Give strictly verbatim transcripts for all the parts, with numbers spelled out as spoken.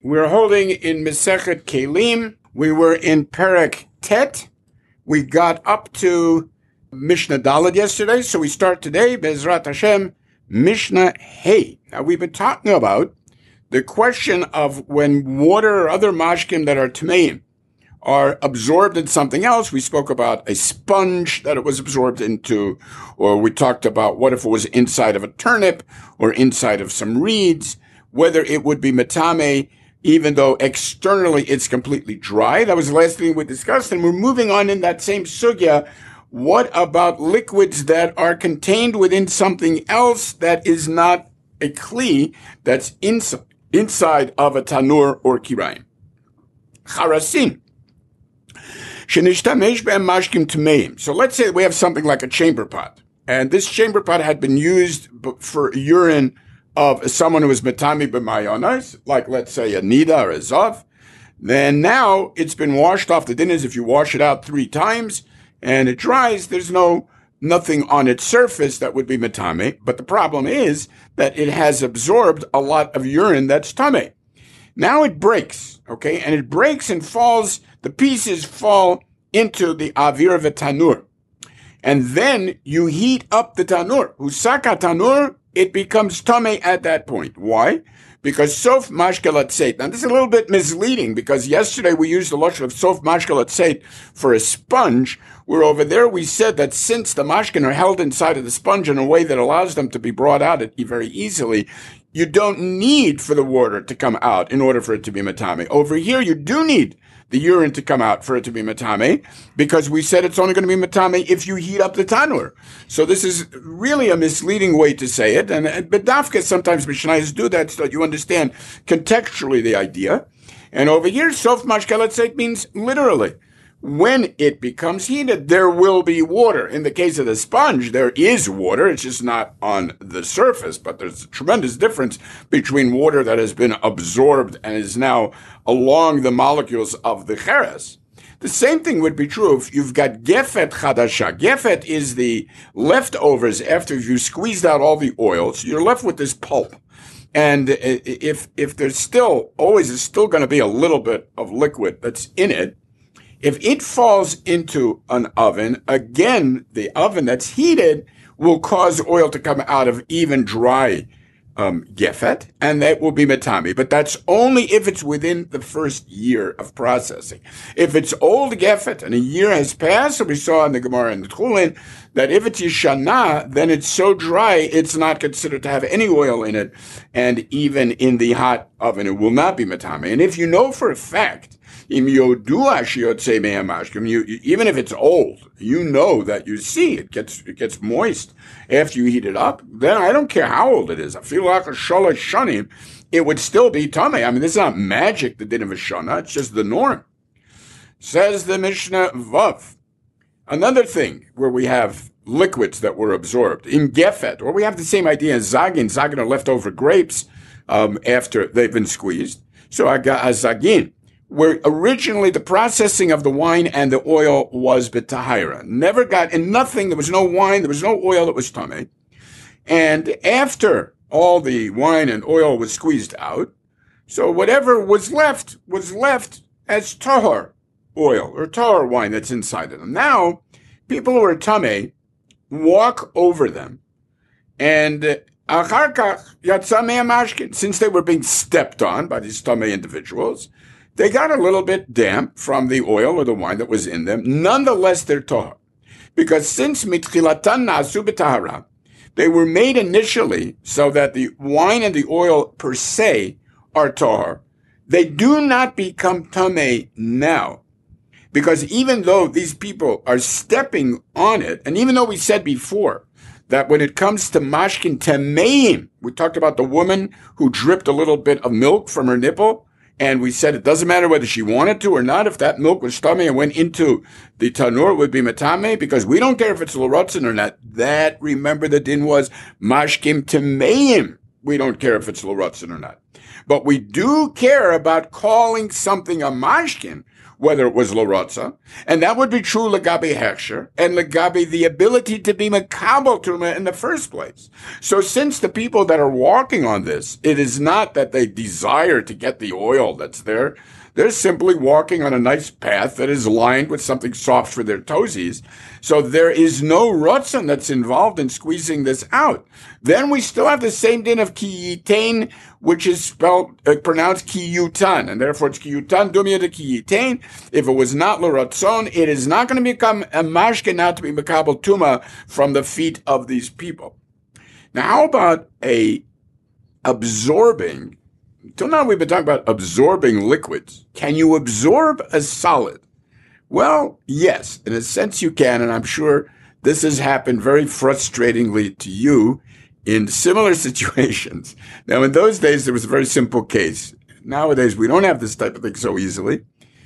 We're holding in Masechet Kelim. We were in Perek Tet. We got up to Mishnah Daled yesterday, so we start today, Bezrat Hashem, Mishnah Hey. Now, we've been talking about the question of when water or other mashkim that are tmeim are absorbed in something else. We spoke about a sponge that it was absorbed into, or we talked about what if it was inside of a turnip or inside of some reeds, whether it would be metame, even though externally it's completely dry. That was the last thing we discussed, and we're moving on in that same sugya. What about liquids that are contained within something else that is not a kli, that's inside, inside of a tanur or kirayim? Charasin. So let's say we have something like a chamber pot, and this chamber pot had been used for urine of someone who was metami b'mayonos, like let's say a nida or a zav. Then now it's been washed off. The din is if you wash it out three times and it dries, there's no nothing on its surface that would be metame. But the problem is that it has absorbed a lot of urine that's tame. Now it breaks, okay, and it breaks and falls. The pieces fall into the avir of a tanur. And then you heat up the tanur. Husaka tanur, it becomes tameh at that point. Why? Because sof mashkelat seit. Now this is a little bit misleading because yesterday we used the lashon of sof mashkelat seit for a sponge, where over there we said that since the mashkin are held inside of the sponge in a way that allows them to be brought out very easily, you don't need for the water to come out in order for it to be metame. Over here, you do need the urine to come out for it to be metame, because we said it's only going to be metame if you heat up the tanur. So this is really a misleading way to say it, and, and bedafka sometimes mishnayos do that so that you understand contextually the idea. And over here, sof mashkelat seit means literally, when it becomes heated, there will be water. In the case of the sponge, there is water. It's just not on the surface, but there's a tremendous difference between water that has been absorbed and is now along the molecules of the cheres. The same thing would be true if you've got gefet chadasha. Gefet is the leftovers after you squeezed out all the oil, so you're left with this pulp. And if if there's still, always is still going to be a little bit of liquid that's in it, if it falls into an oven, again, the oven that's heated will cause oil to come out of even dry um, gefet, and that will be metami. But that's only if it's within the first year of processing. If it's old gefet and a year has passed, so we saw in the Gemara and the Tchulin, that if it's yishana, then it's so dry, it's not considered to have any oil in it, and even in the hot oven, it will not be metami. And if you know for a fact, Im yodua shiyotzei me'hamashkim, you, even if it's old, you know that you see it gets it gets moist after you heat it up. Then I don't care how old it is. I feel like a shalosh shanim, it would still be tameh. I mean, this is not magic, the din of a shana. It's just the norm. Says the Mishnah Vav. Another thing where we have liquids that were absorbed in gefet, or we have the same idea as zagin. Zagin are leftover grapes um, after they've been squeezed. So I got a zagin, where originally the processing of the wine and the oil was betahira. Never got, and nothing, there was no wine, there was no oil, that was tameh. And after all the wine and oil was squeezed out, so whatever was left was left as tahor oil or tahor wine that's inside of them. Now, people who are tameh walk over them, and achar kach yatsa me'hamashkin, since they were being stepped on by these tameh individuals, they got a little bit damp from the oil or the wine that was in them. Nonetheless, they're tahor. Because since mitchilatan na'asu b'tahara, they were made initially so that the wine and the oil per se are tahor. They do not become tameh now. Because even though these people are stepping on it, and even though we said before that when it comes to mashkin tameim, we talked about the woman who dripped a little bit of milk from her nipple, and we said it doesn't matter whether she wanted to or not. If that milk was tameh and went into the tanur, it would be metame, because we don't care if it's l'rotzen or not. That, remember, the din was mashkim tameim. We don't care if it's l'rotzen or not. But we do care about calling something a mashkin whether it was Lorotza, and that would be true Legabi Hechsher, and Legabi the ability to be Makabel Tuma in the first place. So since the people that are walking on this, it is not that they desire to get the oil that's there, they're simply walking on a nice path that is lined with something soft for their toesies. So there is no rotzen that's involved in squeezing this out. Then we still have the same din of kiyitain, which is spelled, uh, pronounced kiyutan, and therefore it's kiyutan dumya de kiyitain. If it was not l'ratzon, it is not going to become a mashke now to be makabel tuma from the feet of these people. Now, how about a absorbing? Till now we've been talking about absorbing liquids. Can you absorb a solid? Well, yes, in a sense you can, and I'm sure this has happened very frustratingly to you in similar situations. Now, in those days, there was a very simple case. Nowadays, we don't have this type of thing so easily,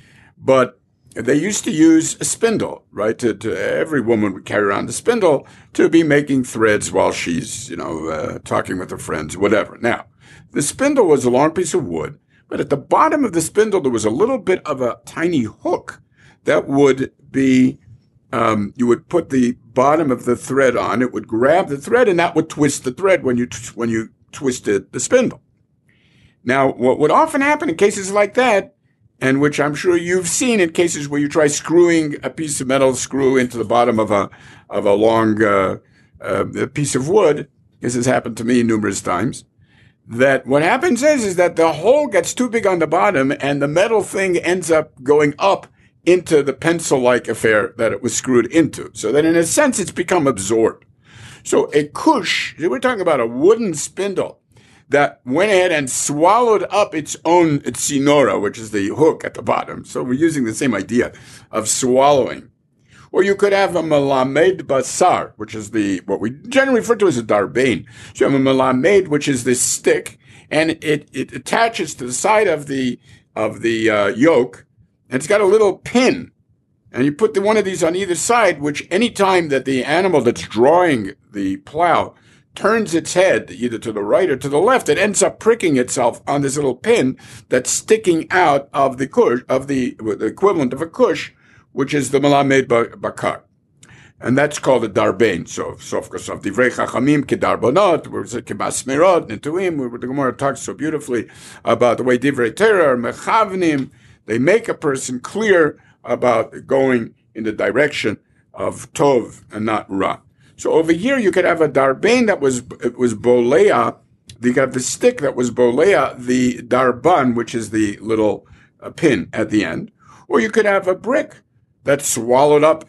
but they used to use a spindle, right? To, to every woman would carry around a spindle to be making threads while she's, you know, uh, talking with her friends, whatever. Now, the spindle was a long piece of wood, but at the bottom of the spindle, there was a little bit of a tiny hook that would be, um, you would put the bottom of the thread on, it would grab the thread, and that would twist the thread when you, when you twisted the spindle. Now, what would often happen in cases like that, and which I'm sure you've seen in cases where you try screwing a piece of metal screw into the bottom of a, of a long, uh, uh, piece of wood, this has happened to me numerous times, that what happens is, is that the hole gets too big on the bottom and the metal thing ends up going up into the pencil-like affair that it was screwed into. So that in a sense, it's become absorbed. So a kush, we're talking about a wooden spindle that went ahead and swallowed up its own tsinora, which is the hook at the bottom. So we're using the same idea of swallowing. Or you could have a melamed basar, which is the, what we generally refer to as a darbain. So you have a melamed, which is this stick, and it, it attaches to the side of the, of the, uh, yoke, and it's got a little pin. And you put the one of these on either side, which any time that the animal that's drawing the plow turns its head either to the right or to the left, it ends up pricking itself on this little pin that's sticking out of the kush, of the, the equivalent of a kush, which is the melamed bakar. And that's called a darbain. So, sof kosof divrei chachamim kedarbonot, where it's kebasmerot, netuim, where the Gemara talks so beautifully about the way divrei Torah are mechavnim. They make a person clear about going in the direction of tov and not ra. So over here, you could have a darbain that was, it was bolea. You got the stick that was bolea, the darban, which is the little uh, pin at the end. Or you could have a brick that swallowed up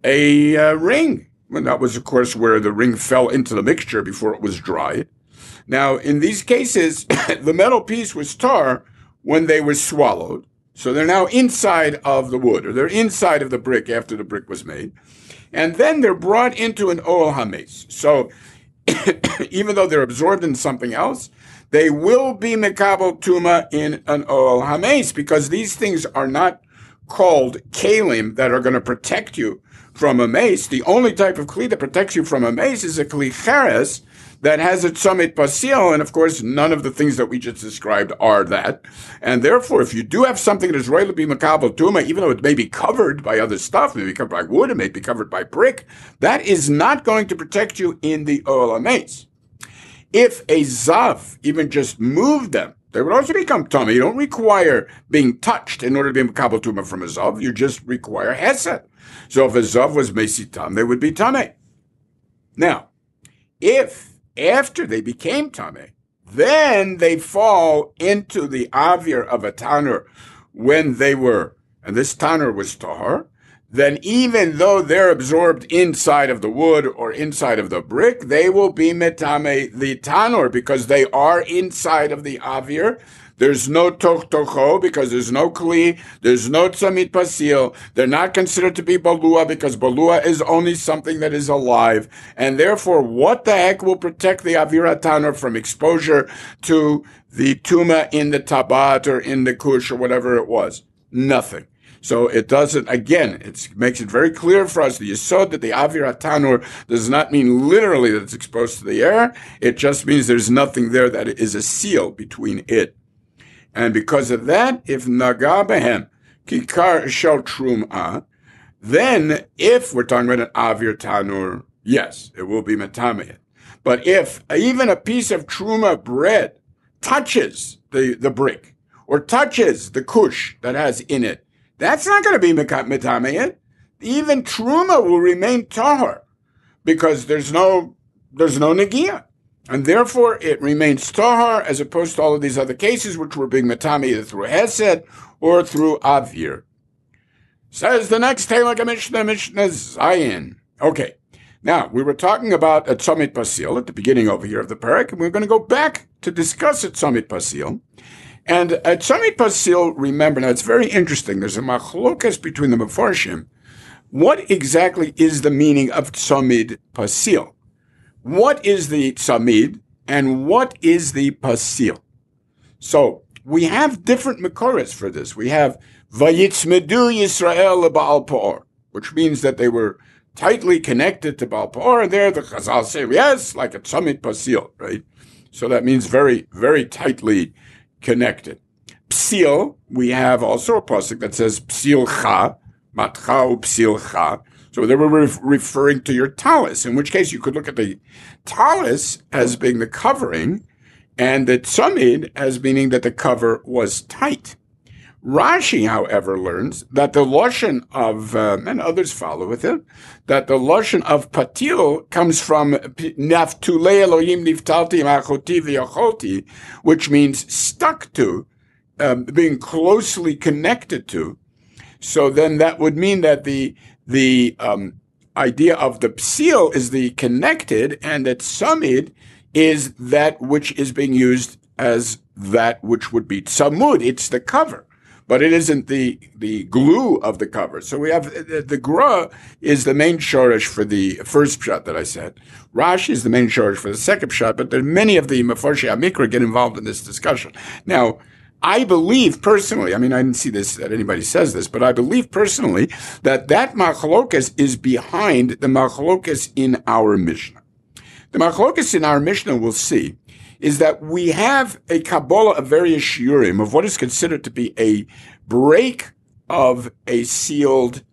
a uh, ring. And that was, of course, where the ring fell into the mixture before it was dried. Now, in these cases, the metal piece was tar when they were swallowed. So they're now inside of the wood, or they're inside of the brick after the brick was made. And then they're brought into an oil hametz. So even though they're absorbed in something else, they will be mekabel tuma in an oil hametz, because these things are not called kalim that are going to protect you from a mace. The only type of kli that protects you from a mace is a kli cheres that has a tzomit pasil, and of course, none of the things that we just described are that. And therefore, if you do have something that is right to be makabel tuma, even though it may be covered by other stuff, maybe covered by wood, it may be covered by brick, that is not going to protect you in the oil hametz. If a zav even just moved them, they would also become tummy. You don't require being touched in order to be makabel tuma from a zav. You just require hesed. So if a zav was mesitam, they would be tummy. Now, if after they became tummy, then they fall into the avir of a tanur when they were, and this tanur was tahar, then even though they're absorbed inside of the wood or inside of the brick, they will be metame the tanur because they are inside of the avir. There's no toch tocho because there's no kli. There's no tzamit pasil. They're not considered to be balua because balua is only something that is alive. And therefore, what the heck will protect the avira tanur from exposure to the tuma in the tabat or in the kush or whatever it was? Nothing. So it doesn't, again, it makes it very clear for us, the yesod that the avir tanur does not mean literally that it's exposed to the air. It just means there's nothing there that is a seal between it. And because of that, if naga behem, kikar shel truma, then if we're talking about an avir tanur, yes, it will be metameh. But if even a piece of truma bread touches the, the brick or touches the kush that has in it, that's not going to be metameh. Even truma will remain tahor because there's no there's no negiah. And therefore, it remains tahar as opposed to all of these other cases, which were being metame either through hesed or through avir. Says the next Telek Mishnah, Mishnah Zayin. Okay, now we were talking about a tzomit pasil at the beginning over here of the parak, and we're going to go back to discuss a tzomit pasil. And a tzomit pasil, remember, now it's very interesting. There's a machlokas between the mefarshim. What exactly is the meaning of tzomit pasil? What is the tzamid and what is the pasil? So we have different makoros for this. We have Vayitzmedu Yisrael leBaal Peor, which means that they were tightly connected to Baal Peor. And there the Chazal say, yes, like a tzamid pasil, right? So that means very, very tightly connected. Psil, we have also a pasuk that says Psil Cha, Matcha Psil Cha. So they were re- referring to your talis, in which case you could look at the talis as being the covering and the tzamid as meaning that the cover was tight. Rashi, however, learns that the lashon of, um, and others follow with it, that the lashon of patil comes from naftulei Elohim niftalti machoti v'yacholti, which means stuck to, um, being closely connected to. So then that would mean that the The um, idea of the psil is the connected, and that tzamid is that which is being used as that which would be tzamud. It's the cover, but it isn't the the glue of the cover. So we have the, the gra is the main shorish for the first pshat that I said. Rashi is the main shorish for the second pshat, but there many of the mefarshei hamikra get involved in this discussion. Now, I believe personally, I mean, I didn't see this, that anybody says this, but I believe personally that that machlokas is behind the machlokas in our Mishnah. The machlokas in our Mishnah, we'll see, is that we have a Kabbalah of various shiurim of what is considered to be a break of a sealed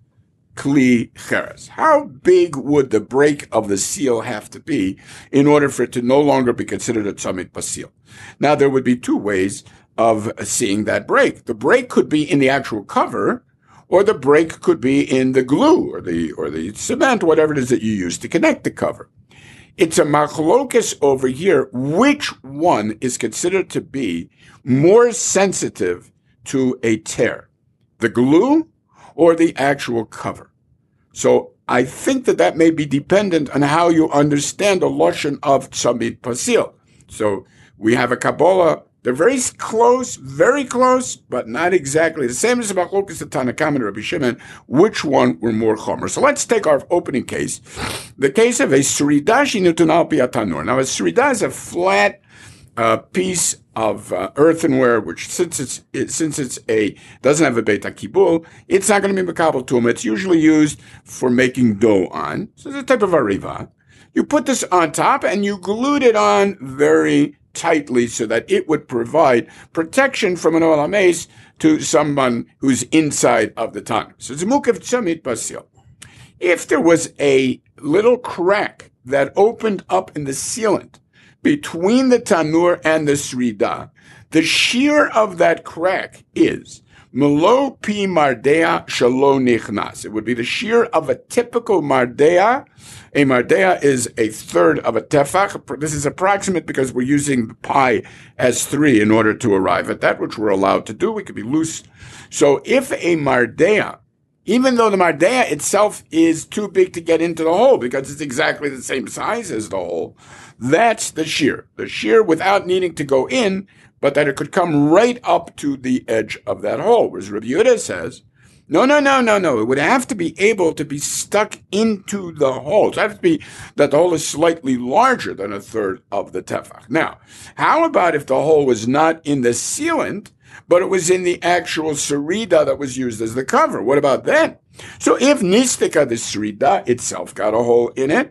kli cheres. How big would the break of the seal have to be in order for it to no longer be considered a tzamid pasil? Now, there would be two ways of seeing that break. The break could be in the actual cover, or the break could be in the glue or the or the cement, whatever it is that you use to connect the cover. It's a machlokas over here. Which one is considered to be more sensitive to a tear, the glue or the actual cover? So I think that that may be dependent on how you understand the lashon of tzamid pasil. So we have a Kabbalah. They're very close, very close, but not exactly the same as the machlokas of Tanna Kamma and Rabbi Shimon. Which one were more chomer? So let's take our opening case, the case of a srida shenituna al pi hatanur. Now, a srida is a flat uh, piece of uh, earthenware, which since it's it, since it's a doesn't have a beit hakibul, it's not going to be mekabel tumah. It's usually used for making dough on. So it's a type of ariva. You put this on top and you glued it on very tightly so that it would provide protection from an olam mace to someone who's inside of the tongue. So it's a mukav tzamid pasil. If there was a little crack that opened up in the sealant between the tanur and the srida, the shear of that crack is melo pi mardea shalo nichnas. It would be the shear of a typical mardea. A mardea is a third of a tefach. This is approximate because we're using pi as three in order to arrive at that, which we're allowed to do. We could be loose. So if a mardea, even though the mardea itself is too big to get into the hole because it's exactly the same size as the hole, that's the shear. The shear without needing to go in, but that it could come right up to the edge of that hole. Whereas Rabbi Yehuda says, no, no, no, no, no. It would have to be able to be stuck into the hole. It would have to be that the hole is slightly larger than a third of the tefach. Now, how about if the hole was not in the sealant, but it was in the actual srida that was used as the cover? What about that? So if nistika, the srida itself, got a hole in it,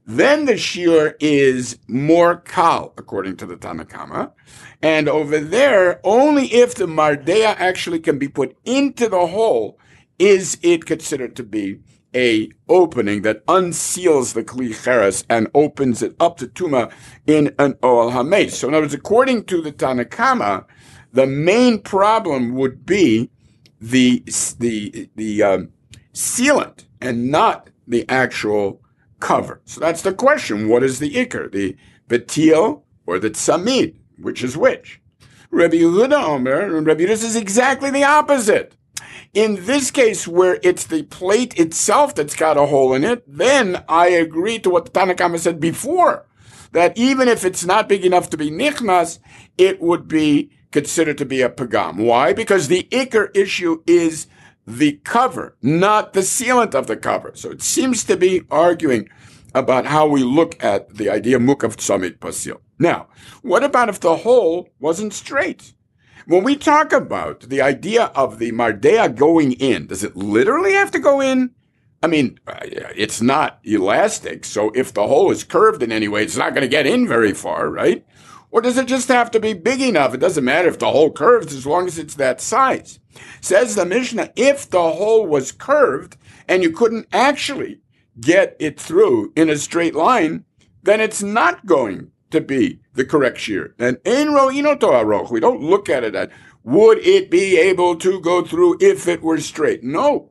then the shear is more kal, according to the Tanna Kama. And over there, only if the mardea actually can be put into the hole is it considered to be a opening that unseals the kli cheres and opens it up to tuma in an oel hameis. So in other words, according to the Tanna Kama, the main problem would be the the the um, sealant and not the actual cover. So that's the question. What is the ikar? The betil or the tsamid? Which is which? Rabbi Yehuda Omer, and Rabbi Yehuda says exactly the opposite. In this case, where it's the plate itself that's got a hole in it, then I agree to what the Tanna Kama said before, that even if it's not big enough to be nichnas, it would be considered to be a pagam. Why? Because the ikar issue is the cover, not the sealant of the cover. So it seems to be arguing about how we look at the idea mukav tsamid pasil. Now, what about if the hole wasn't straight? When we talk about the idea of the mardea going in, does it literally have to go in? I mean, it's not elastic, so if the hole is curved in any way, it's not going to get in very far, right? Or does it just have to be big enough? It doesn't matter if the hole curves as long as it's that size. Says the Mishnah, if the hole was curved and you couldn't actually get it through in a straight line, then it's not going to be the correct shear. And ein ro'ino to aroch. We don't look at it at, would it be able to go through if it were straight? No.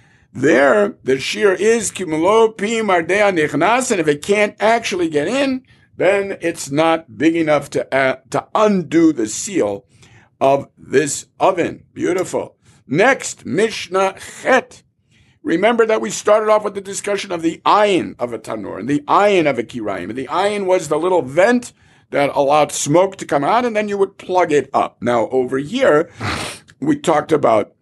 There, the shear is kimulo pi mardea nichnas, and if it can't actually get in, then it's not big enough to uh, to undo the seal of this oven. Beautiful. Next, Mishnah Chet. Remember that we started off with the discussion of the ayin of a tanur and the ayin of a kirayim. The ayin was the little vent that allowed smoke to come out, and then you would plug it up. Now, over here, we talked about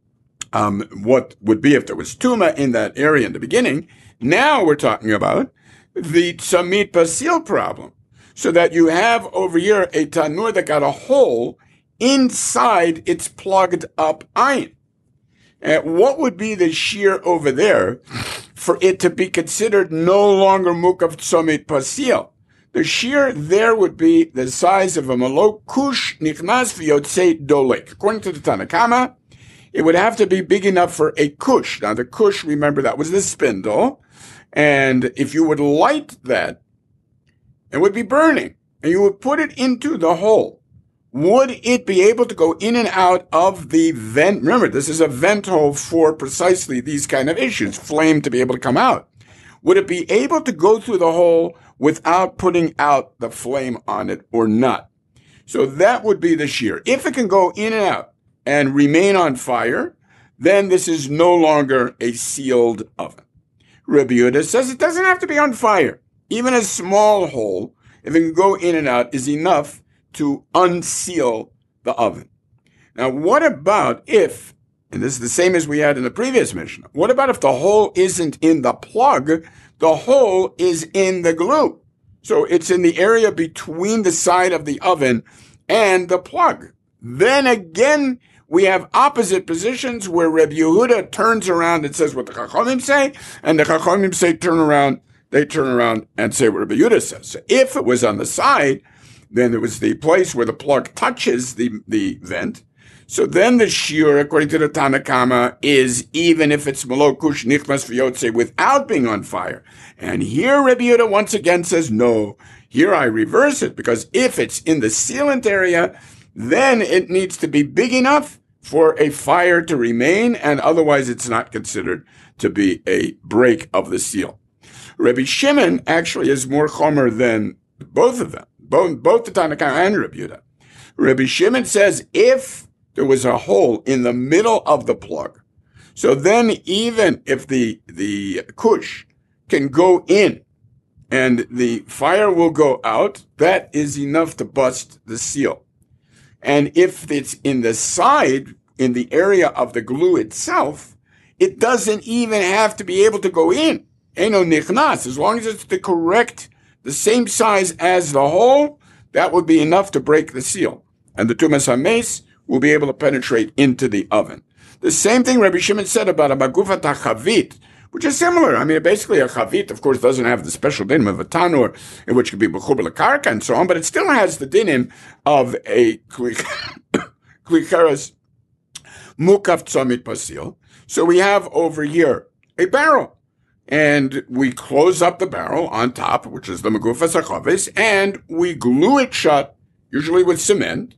um, what would be if there was tuma in that area in the beginning. Now we're talking about the tsamid pasil problem, so that you have over here a tanur that got a hole inside its plugged up ayin. And what would be the shear over there for it to be considered no longer mukav tsamid pasil? The shear there would be the size of a malok kush nichnas v'yotzei dolek. According to the Tanna Kama, it would have to be big enough for a kush. Now the kush, remember, that was the spindle. And if you would light that, it would be burning. And you would put it into the hole. Would it be able to go in and out of the vent? Remember, this is a vent hole for precisely these kind of issues, flame to be able to come out. Would it be able to go through the hole without putting out the flame on it or not? So that would be the shear. If it can go in and out and remain on fire, then this is no longer a sealed oven. Rabbi Yehuda says it doesn't have to be on fire. Even a small hole, if it can go in and out, is enough to unseal the oven. Now, what about if, and this is the same as we had in the previous Mishnah, what about if the hole isn't in the plug, the hole is in the glue? So it's in the area between the side of the oven and the plug. Then again, we have opposite positions where Rabbi Yehuda turns around and says what the Chachamim say, and the Chachamim say turn around, they turn around and say what Rabbi Yehuda says. So if it was on the side, then there was the place where the plug touches the, the vent. So then the shear, according to the Tanna Kama, is even if it's malokush nichmas v'yotze without being on fire. And here Rabbi Yehuda once again says, no, here I reverse it, because if it's in the sealant area, then it needs to be big enough for a fire to remain, and otherwise it's not considered to be a break of the seal. Rabbi Shimon actually is more chomer than both of them. Both, both the Tanna Kama and Rabbi Yehuda. Rabbi Shimon says if there was a hole in the middle of the plug, so then even if the, the kush can go in and the fire will go out, that is enough to bust the seal. And if it's in the side, in the area of the glue itself, it doesn't even have to be able to go in. Eino nichnas, as long as it's the correct the same size as the hole, that would be enough to break the seal. And the tumas hames will be able to penetrate into the oven. The same thing Rabbi Shimon said about a magufa tachavit, which is similar. I mean, basically a chavit, of course, doesn't have the special dinim of a tanur, in which it could be b'chuber l'karka and so on, but it still has the dinim of a klikaras mukaf tzomit pasil. So we have over here a barrel, and we close up the barrel on top, which is the megufas hachavis, and we glue it shut, usually with cement.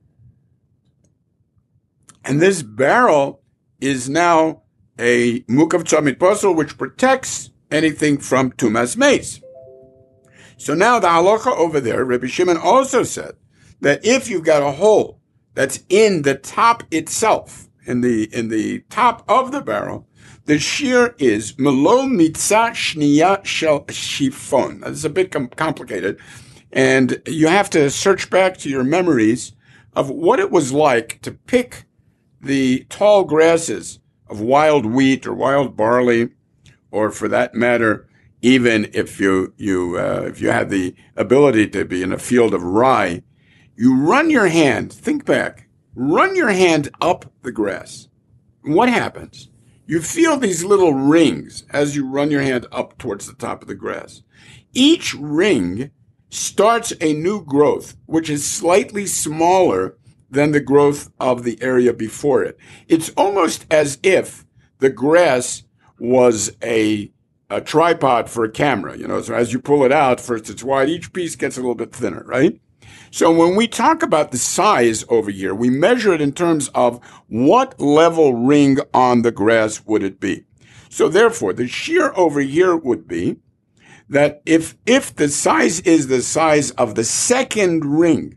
And this barrel is now a mukav tzomit pasil, which protects anything from tumas meis. So now the halacha over there, Rabbi Shimon also said that if you've got a hole that's in the top itself, in the in the top of the barrel, the shear is melo mitzah shniya shel shifon. This is a bit com- complicated, and you have to search back to your memories of what it was like to pick the tall grasses of wild wheat or wild barley, or for that matter, even if you you uh, if you had the ability to be in a field of rye, you run your hand. Think back. Run your hand up the grass. What happens? You feel these little rings as you run your hand up towards the top of the grass. Each ring starts a new growth, which is slightly smaller than the growth of the area before it. It's almost as if the grass was a, a tripod for a camera. You know, so as you pull it out, first it's wide, each piece gets a little bit thinner, right? So when we talk about the size over here, we measure it in terms of what level ring on the grass would it be. So therefore, the shear over here would be that if, if the size is the size of the second ring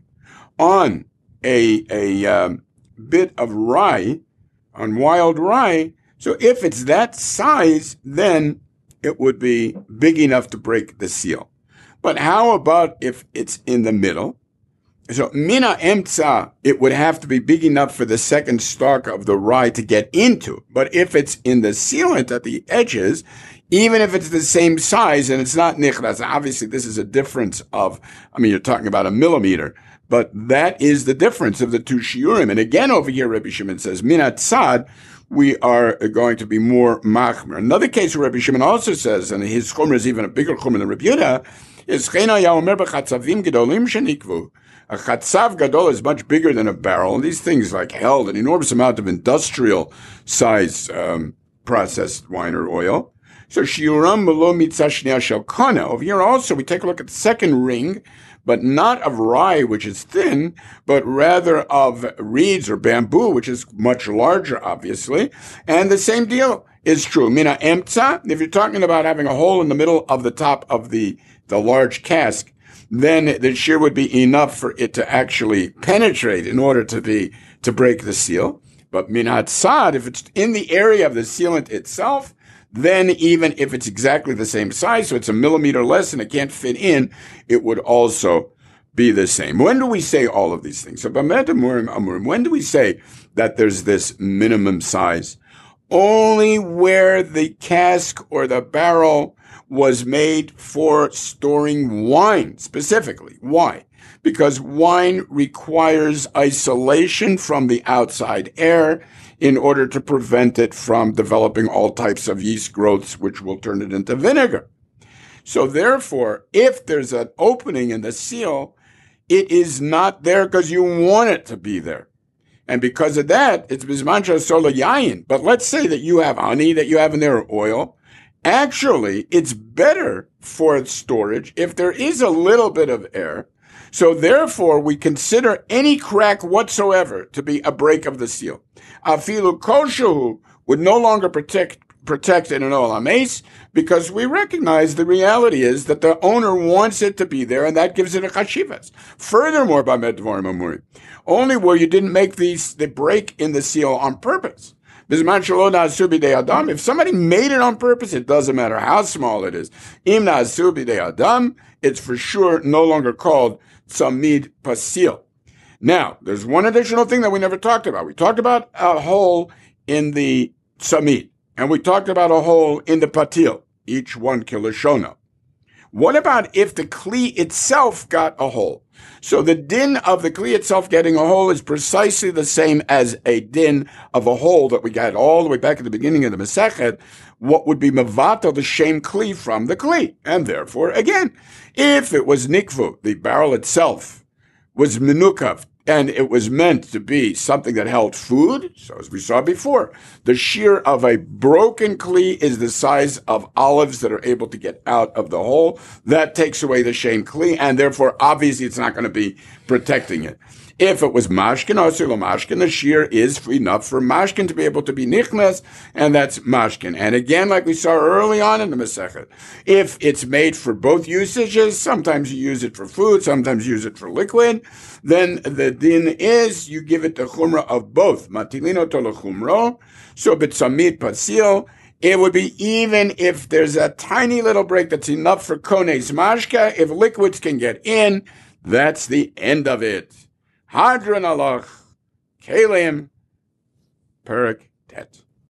on a, a um, bit of rye, on wild rye, so if it's that size, then it would be big enough to break the seal. But how about if it's in the middle? So mina emtza, it would have to be big enough for the second stalk of the rye to get into. But if it's in the sealant at the edges, even if it's the same size and it's not nichras, obviously this is a difference of, I mean, you're talking about a millimeter, but that is the difference of the two shiurim. And again, over here, Rabbi Shimon says, mina tzad, we are going to be more machmer. Another case where Rabbi Shimon also says, and his chomer is even a bigger chomer than Rabbi Yehuda, is chena yaomer b'chatzavim gedolim shenikvu. A chatzav gadol is much bigger than a barrel. And these things like held an enormous amount of industrial size um, processed wine or oil. So shiuram melo mitzah shniya shel kana. Over here also, we take a look at the second ring, but not of rye, which is thin, but rather of reeds or bamboo, which is much larger, obviously. And the same deal is true. Mina emtza, if you're talking about having a hole in the middle of the top of the, the large cask, then the shear would be enough for it to actually penetrate in order to be, to break the seal. But min hatzad, if it's in the area of the sealant itself, then even if it's exactly the same size, so it's a millimeter less and it can't fit in, it would also be the same. When do we say all of these things? So, when do we say that there's this minimum size? Only where the cask or the barrel was made for storing wine, specifically. Why? Because wine requires isolation from the outside air in order to prevent it from developing all types of yeast growths, which will turn it into vinegar. So therefore, if there's an opening in the seal, it is not there because you want it to be there. And because of that, it's bismancha sola yayin. But let's say that you have honey, that you have in there oil. Actually, it's better for its storage if there is a little bit of air. So therefore, we consider any crack whatsoever to be a break of the seal. Afilu koshu would no longer protect protect in an olam ace because we recognize the reality is that the owner wants it to be there and that gives it a chashivas. Furthermore, Bamed Dvarim Amurim, only where you didn't make these the break in the seal on purpose. If somebody made it on purpose, it doesn't matter how small it is. Im na'asu b'dei adam, it's for sure no longer called tzamid pasil. Now, there's one additional thing that we never talked about. We talked about a hole in the tzamid, and we talked about a hole in the patil, each one kilashona. What about if the kli itself got a hole? So the din of the kli itself getting a hole is precisely the same as a din of a hole that we got all the way back at the beginning of the Masechet. What would be mevatel the shem kli from the kli? And therefore, again, if it was nikvu, the barrel itself was menukav, and it was meant to be something that held food, so as we saw before, the shear of a broken kli is the size of olives that are able to get out of the hole. That takes away the shem kli, and therefore, obviously, it's not going to be protecting it. If it was mashkin, osilo mashkin, the shear is enough for mashkin to be able to be nichnas, and that's mashkin. And again, like we saw early on in the Masechet, if it's made for both usages, sometimes you use it for food, sometimes you use it for liquid, then the din is you give it the chumrah of both. Matilino to lechumro, so bitsamit pasil. It would be even if there's a tiny little break that's enough for kones mashka, if liquids can get in, that's the end of it. Hadran alach, Kalim, Perik Tet.